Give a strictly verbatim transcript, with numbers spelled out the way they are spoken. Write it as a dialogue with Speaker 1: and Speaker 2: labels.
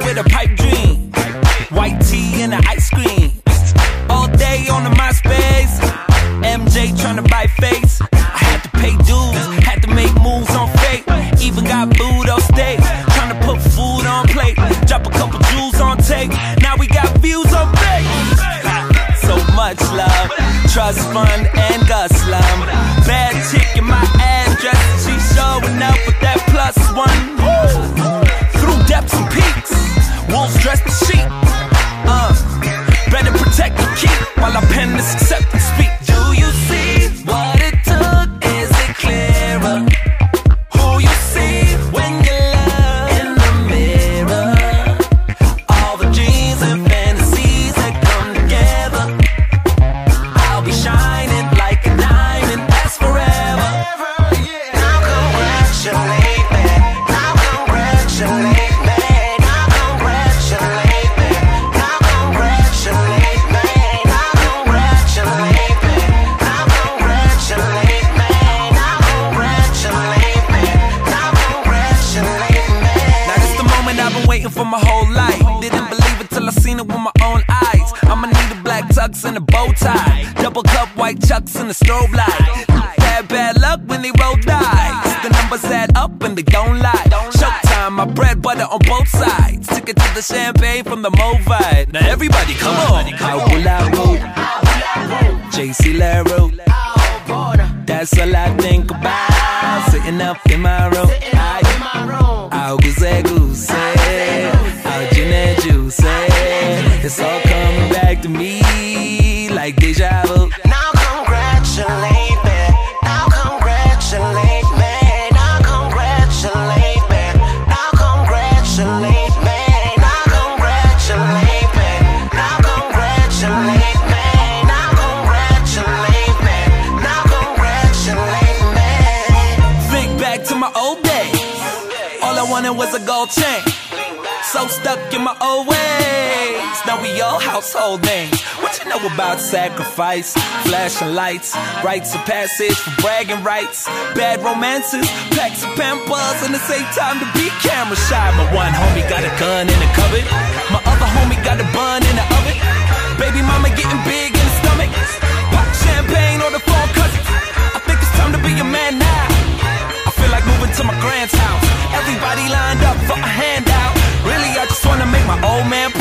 Speaker 1: with a pipe dream. White tea and an ice cream. All day on the MySpace. M J tryna buy face. I had to pay dues, had to make moves on fate. Even got booed off stage, tryna put food on plate. Drop a couple jewels on tape. Now we got views on fake. So much love, trust fund and Gus Lum. Bad chick in my address, she showing up with that plus one. Through depths and peaks, wolves dressed the sheep. Uh, better protect the keep while I pen this acceptance speech. Do you see what it took? Is it clearer? Who you see when you look in the mirror? All the dreams and fantasies that come together. I'll be shining like a diamond, that's forever. Now congratulate me, now congratulate me, now congratulate me, now congratulate me, now congratulate me, now congratulate me, now congratulate me, now congratulate me. Now this the moment I've been waiting for my whole life. Didn't believe it till I seen it with my own eyes. I'ma need a black tux and a bow tie, double cup white chucks and a strobe light. Had bad luck when they roll dice. The numbers add up and they don't lie. Showtime, my bread butter on both sides. Took it to the champagne from the Movite. Now everybody, come on. How will I roll? J C Laro. That's all I think about. Sitting up in my room. I'll goose goose. I'll gin juice. It's all coming back to me like deja vu. Now congratulate me. Now congratulate me. Now congratulate me. Now congratulate me. Now congratulate me. Now congratulate me. Now congratulate me. Now congratulate me. Think back to my old days. All I wanted was a gold chain. So stuck in my old ways. Now we all household names. What you know about sacrifice? Flashing lights, rites of passage for bragging rights. Bad romances, packs of pampers, and it's ain't time to be camera shy. My one homie got a gun in the cupboard. My other homie got a bun in the oven. Baby mama getting big in the stomach. Pop champagne on the phone cousin. I think it's time to be a man now. I feel like moving to my grand's house. Everybody lined up for a handout. Really, I just wanna make my old man